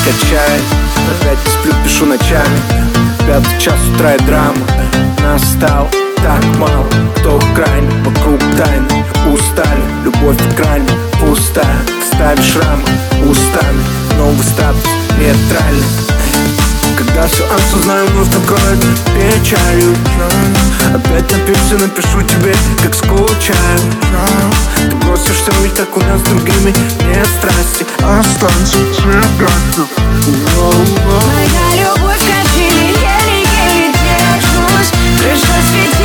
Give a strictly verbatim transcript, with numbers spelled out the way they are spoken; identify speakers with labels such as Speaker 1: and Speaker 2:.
Speaker 1: качает. Опять не сплю, пишу ночами. Пятый час утра и драма. Настал так мало, кто крайне, вокруг тайны. Устали, любовь в грани, пустая. Ставишь рамы устами, новый статус нейтральный. Когда все осознаю, вновь накроет печалью. Опять напиши, напишу тебе, как скучаю. Ты бросишь все, ведь так у нас с другими нет страсти. Останься цветами.
Speaker 2: Моя любовь, качели, еле-еле держусь. Пришлось ведь